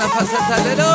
نفس تللو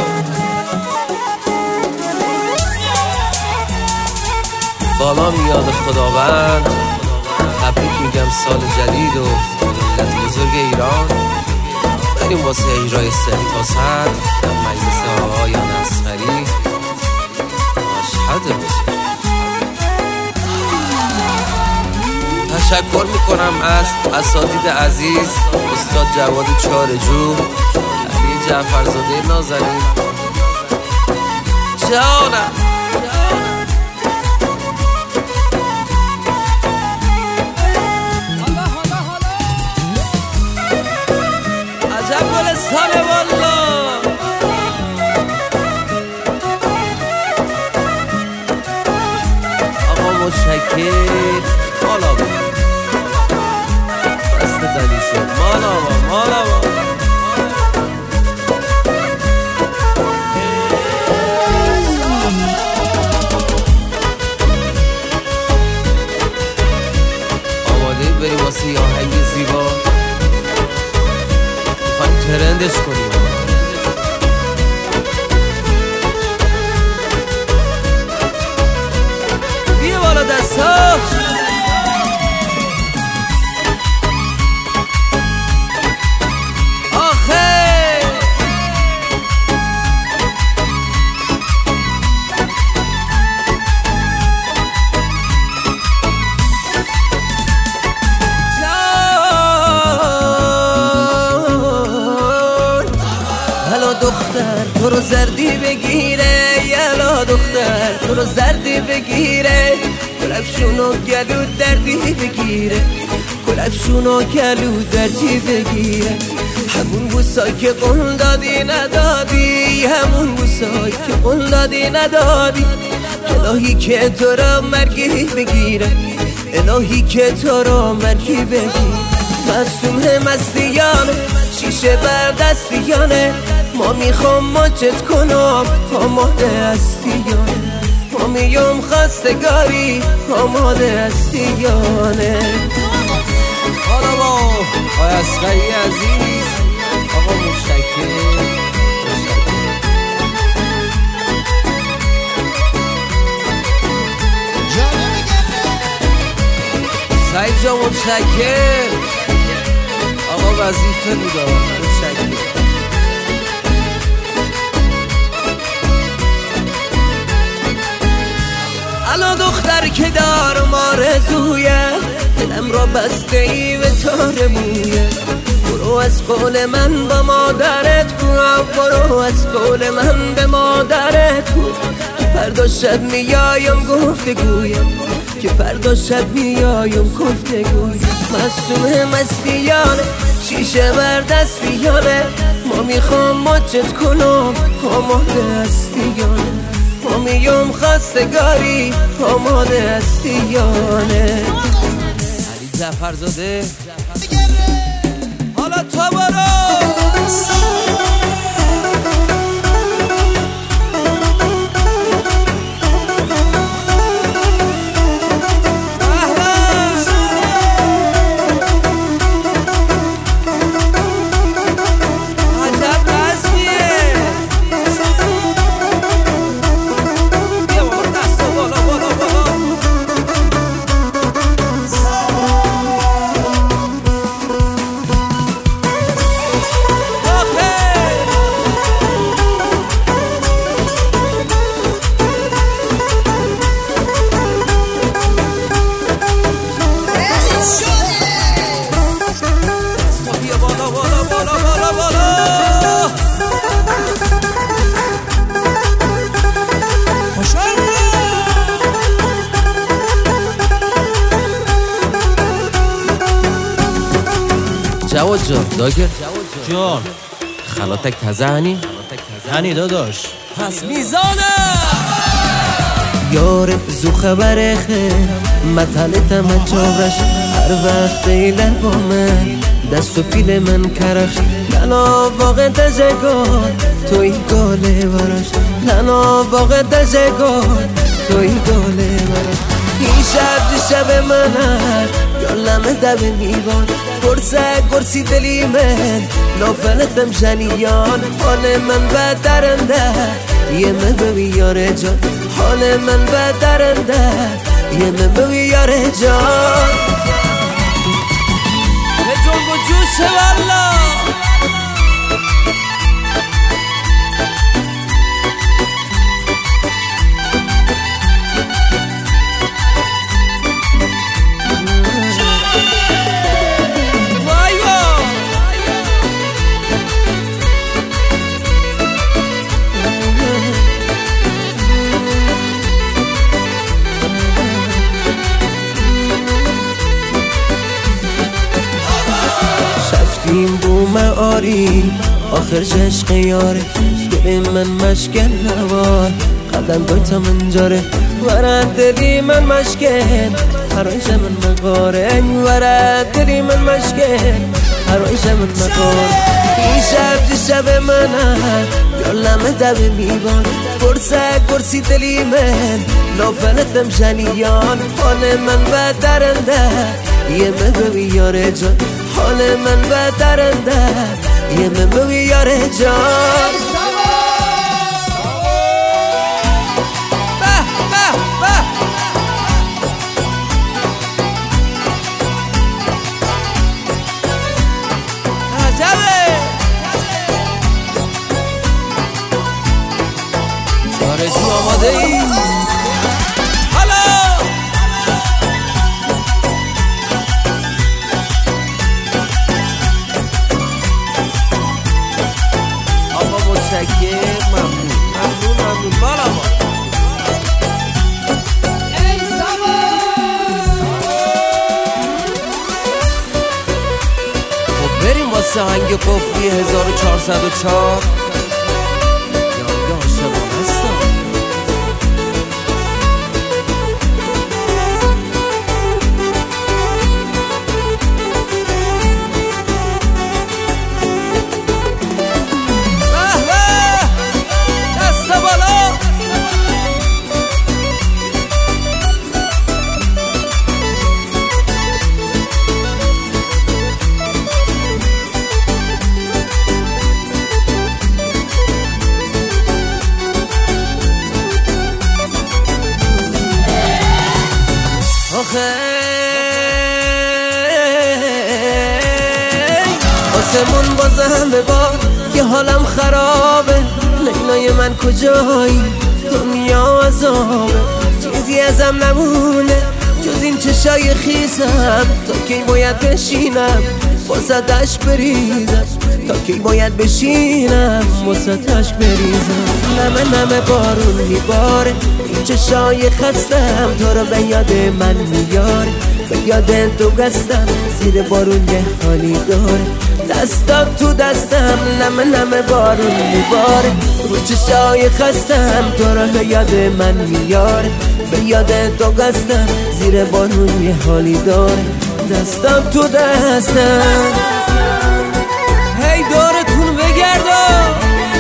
بالا میاد خداوند. تبریک میگم سال جدید و ملت بزرگ ایران. بریم واسه اجرای 0 تا 100 در مجلس آقایان اصغری. مشهد بزرگ. تشکر میکنم از اساتید عزیز، استاد جواد چارجو، علی جعفرزاده نازنین جانم. عجب گلستانه والا. آقا متشکر. مالا با دست دلی شد. مالا با آماده بریم واسه یه آهنگ زیبا. میخوایم ترندش کنیم. بیا بالا دستا. دختر تو رو زردی بگیره، یلا دختر تو رو زردی بگیره، کلفشونو گلو دردی بگیره، کلفشونو گلو دردی بگیره. همون بوسایی که قول دادی ندادی، همون بوسایی که قول دادی ندادی. الهی که تو رو مرگی بگیره، الهی که تو رو مرگی بگیره. معصومه مستیانه، شیشه بر دستیانه، ما میخوام ماچت کنم آماده هستیانه، ما میام خواستگاری آماده هستیانه. حالا با آقای اصغری عزیز، آقا متشکر. سعید جا متشکر. آقا وظیفه بودا متشکر. الان دختر که دارم آرزویه، دلم را بسته ای به تار مویه. برو از قول من با مادرت گو، برو از قول من به مادرت گو که فردا شب میایم گفتگویم، که فردا شب میایم گفتگویم. معصومه مستیانه، شیشه بر دستیانه، ما میخوام ماچت کنم آماده هستیانه، ما میام خواستگاری آماده هستیانه. علی جعفرزاده حالا تو برو. جواد جان داگر جان خلاتک تزهنی؟ هنی داداش پس میزانه یار زو خبر خیر مطلتم چاورش هر وقت ایله با من دست و پیل من کرخش لنا واقع دزگار توی گاله براش لنا واقع دزگار توی گاله براش این شب شب من هر یا لمه دب میوان گرسی دلی من نافلتم جنیان حال من بدرنده یه من بوی یاره جان حال من بدرنده یه من بوی یاره جان یه جنگ و جوشه والا این بوم آری آخر عشق یاره دل من مشکل نوار قدم دویتا من جاره ورد دلی من مشکل هرایش من مقاره ورد دلی من مشکل هرایش من مقاره این شب شب منه یا لمه دب میبان گرسی دلی من نافلتم جنیان حال من بدرنده یه من بوی یاره جان حال من بدرنده یه من بوی یاره جان آرزو آماده ای؟ ممنون بالا ما خب بریم واسه هنگ قفلی 1404 یاد عاشقان هستم آسمون بازم ببار که حالم خرابه لیلای من کجایی دنیا عذابه چیزی ازم نمونه جز این چشای خیزم تا کی باید بشینم واسطش بریزم تا کی باید بشینم واسطش بریزم نمه بارون میباره این چشای خستم تو رو به یاد من میاره به یاد تو گستم زیر بارون یه حالی داره دستم تو دستم نمه بارون میباره رو چشای خستم تو رو به یاد من میاره به یاد تو گستم زیر بارون یه حالی داره دستم تو دستم هی دورتون بگردم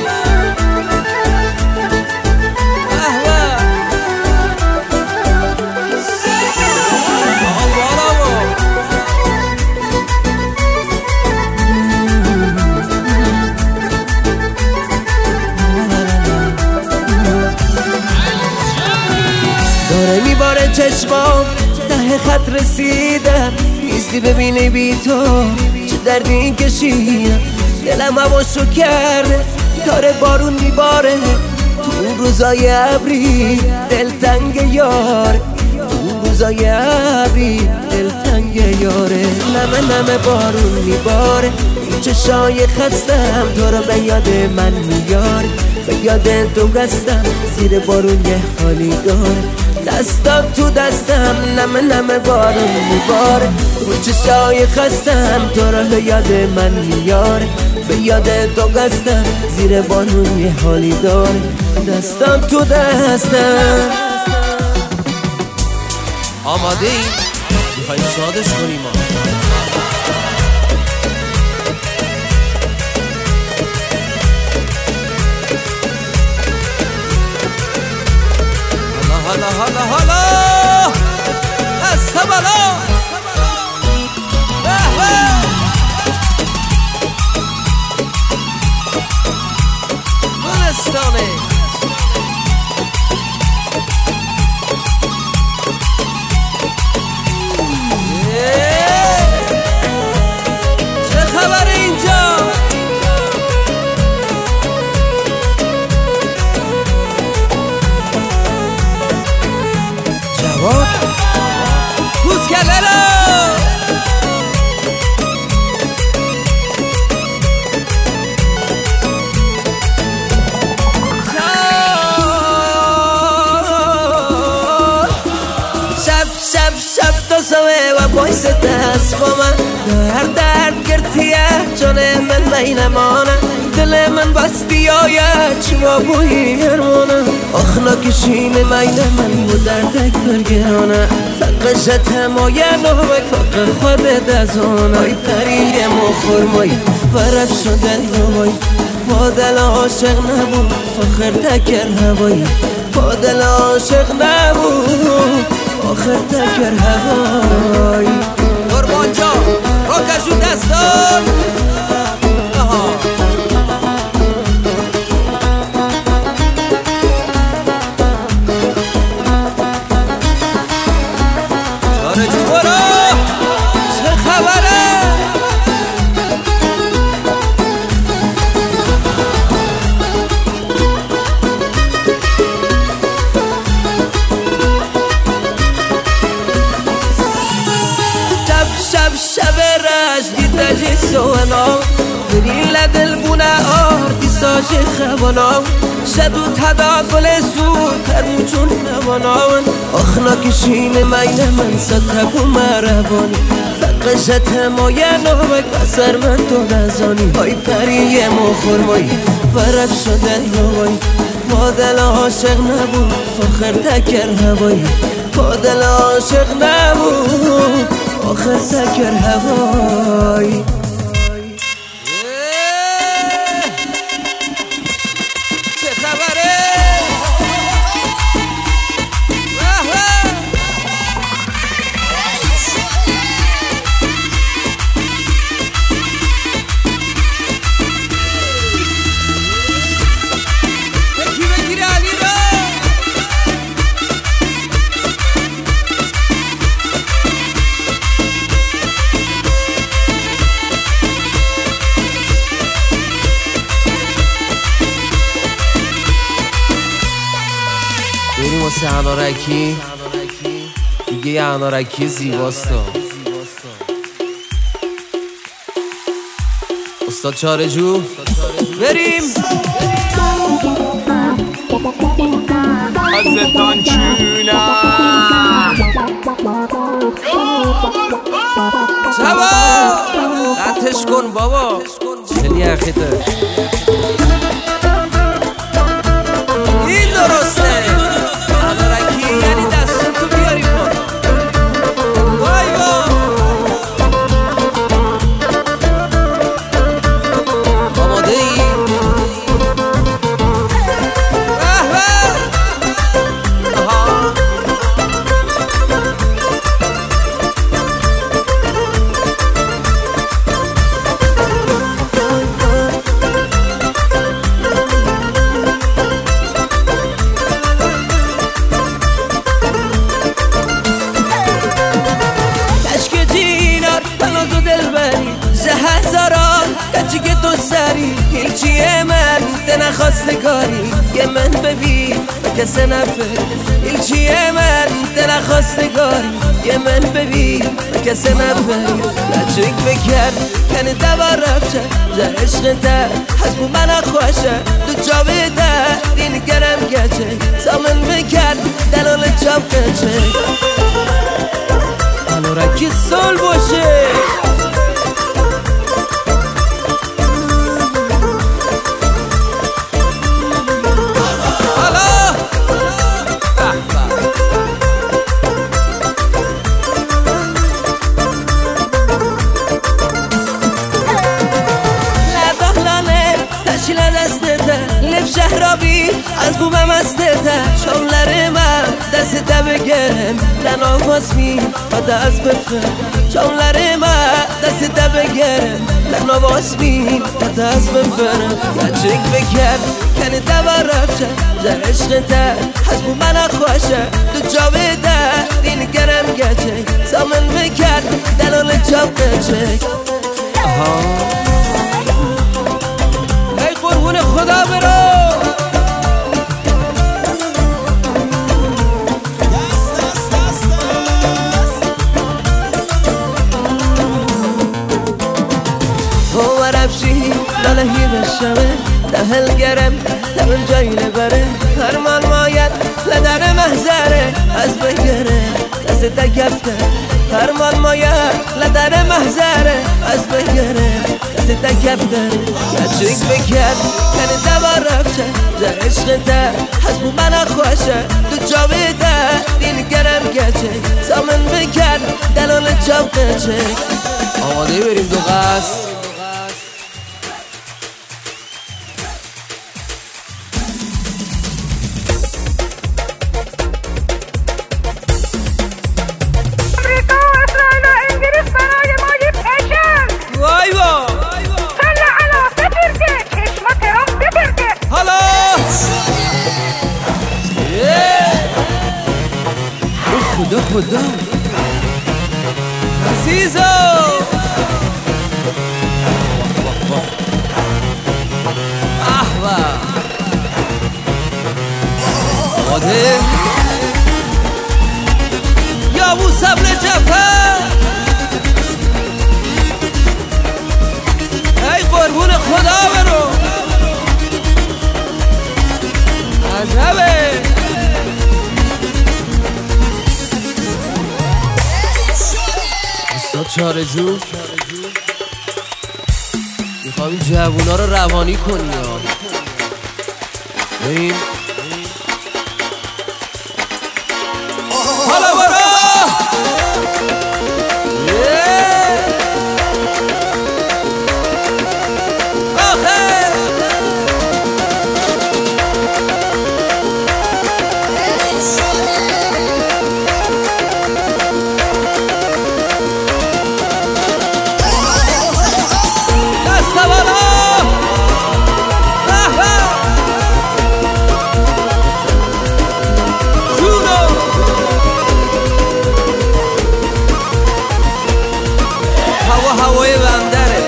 داره میباره چشمام ته خط رسیدم نیستی ببینی بی تو چه دردی این کشیدم دلم هواشو کرده داره بارون میباره تو اون روزای ابری دلتنگ یاره تو اون روزای ابری دلتنگ یاره نمه بارون میباره این چشای خستم تو رو به یاد من میاره به یاد تو گستم زیر بارون یه حالی داره دستم تو دستم نمه بارون میباره رو چشای خستم تو رو به یاد من میاره به یاد تو گستم زیر بارون یه حالی داره دستم تو دستم آماده ای؟ میخواییم شادش کنیم حالا حالا حالا حالا از بالا دست دست با من درد گرتیه جان من بینمانه دل من بستی آید چما بویی هرمانه آخنا کشین مین من بود دردک برگرانه فقشت همایه نوک فقر خود دزانه ای پریه مخور مایی ورف شده روی با دل عاشق نبود آخر تکر هوایی با دل عاشق نبود آخر تکر هوایی قربان جا راکشو دستان چاره جو برا چه خبره شب رش دیدجی سوانا بری لدل بونه آردی ساجی خوانا شدو تدا گل سود ترموچون نواناون آخنا کشین مین من ستبو مربانی فقشت همایه نوک بسر من تو نزانی های پریه مخور مایی ورف شده روی با دل عاشق نبود آخر تکر هوایی با دل عاشق نبود آخر تکر هوایی چه خبره یکی بگیره علی را بریم واسه انارکی دیگه یه انارکی زیباستا استاد چاره جو بریم ازتان چونم شبا قطعش کن بابا خیلی اخیده این درسته انارکی یعنی دستون تو بیاری کن وای وای آماده ای؟ که تو سری هیچیه من ده نخواستگاری یه من ببین کسی نفر هیچیه من ده نخواستگاری یه من ببین کسی نفر لچک بکر کنه دوار رفشه جه عشق ده حسبو من خوشه دو جاوه ده دین گرم گچه سامن بکر دلال جاب گچه انارکی سال باشه شهرابی از بومم از دته شاملر من دست بگرم لنا واسمی و دست بفرم شاملر من دست بگرم لنا واسمی و دست بفرم گچک بکرم کنه دوار رفشه جه عشق ده از بومن خوشه دو جاوه ده دین گرم گچک سامن بکرم دلال جاب گچک ای قربون خدا برو ورفشی لالهی بشمه دهل گرم دمن جایی نبره هرمان ماید لدر محضره از بگره دست تکفته فرمان مایه لدر محضره از بگره کسی تکبده کچک بکر کنی دوار رفشه در عشق ده حسبو من خوشه دو جاوه ده دین گرم گچه سامن بکر دلال جاب قچه آماده بریم دو قصد خدا عزیزو احوا آده یا ابو صبر جعفر ای قربون خدا برو عجبه چاره جو میخوام این جوونا رو روانی کنی بریم حالا برو هوای بندره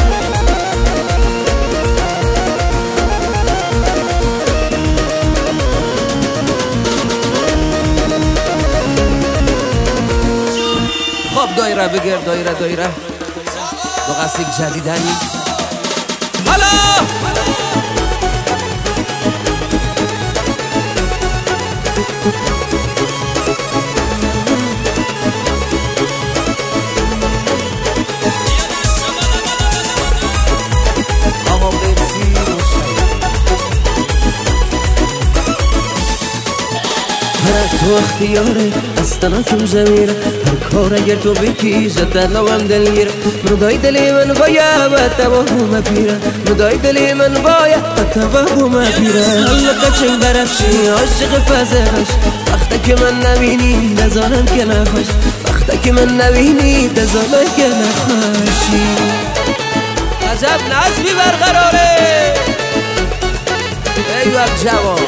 خب دایره بگیر دایره دو قصد جدیدنی حالا تو اختیاره اصلا کم زمیره هر کار اگر تو بکی زد دلوام دلگیره مردای دلی من باید و توهم پیره مردای دلی من باید و توهم پیره حالا قچنگ برفشی عاشق فزهش وقتا که من نبینی نزانم که نخوش وقتا که من نبینی نزانم که نخوشی عجب نظمی برقراره ای وقت جوان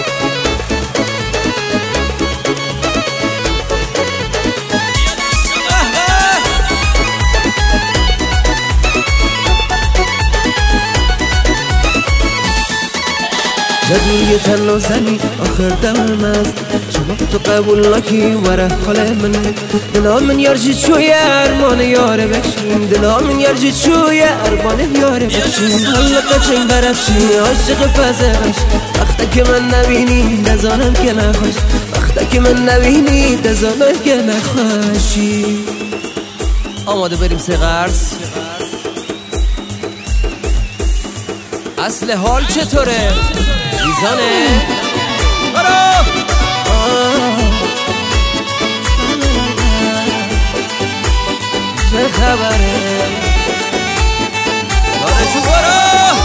جدوی تن و زنی آخر دم است شما تو قبول نکی وره حال من دلا من یارجی چوی ارمان یاره بکشیم دلا من یارجی چوی ارمان یاره بکشیم حالا قچنگ برفشی عاشق فزهش وقتا که من نبینی نزانم که نخوش وقتا که من نبینی نزانم که نخوشی آماده بریم سه قرص اصل حال چطوره؟ میزانه برو چه خبره دارشو برو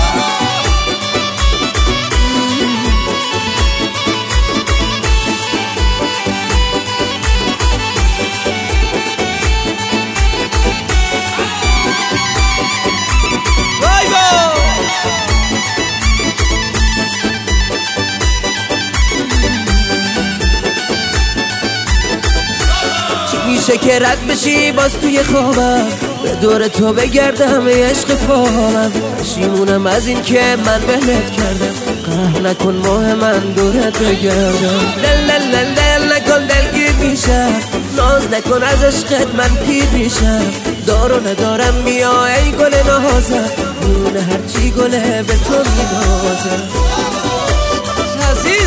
میشه که رد بشی باز توی خوابم به دور تو بگرده همه عشق فامم پشیمونم از این که من بهت کردم قهر نکن ماه من دورت بگردم دل نکن دلگیر میشم ناز نکن از عشقت من پیر میشم دارو ندارم بیا ای گل نازم میونه هرچی گله به تو مینازم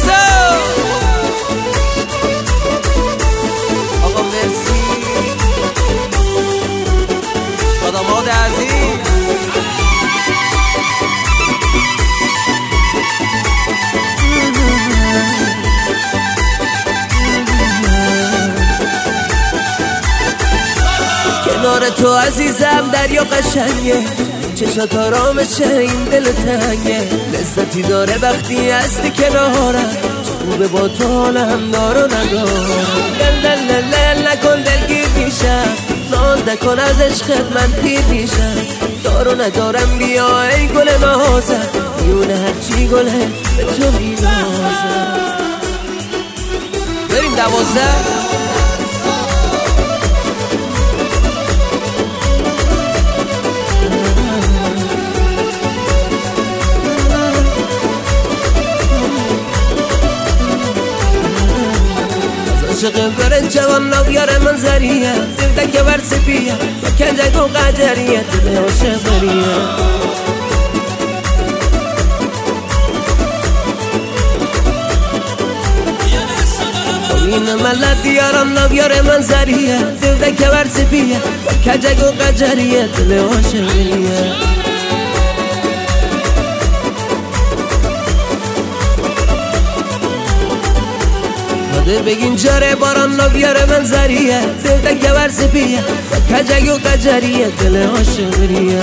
عزیزم آقا مرسی فرهاد عزیز. کنار تو عزیزم دریا قشنگه، چشات آرامشه این دل تنگه، لذتی داره وقتی هستی کنارم، خوبه با تو حالم دار و ندارم. دل دل دل نکن دلگیر میشم، ناز نکن از عشقت من پیر میشم، دار و ندارم بیا ای گل نازم، میونه هرچی گله به تو مینازم. بریم 12. عاشق برن جوان ناویار منظریه، دل که بر سپیه کنجگ و قجریه، دل عاشق بریه. این ملت دیارم ناویار منظریه، دل که بر سپیه کنجگ و قجریه، دل عاشق بریه. بگین جاره باران ناویار منظریه، دل که بر سپیه کجگ و قجریه، دل عاشق بریه.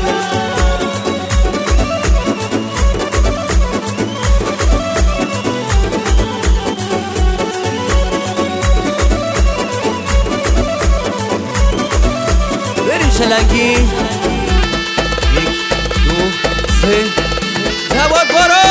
بریم شلنگی 1 2 3 جواد برو.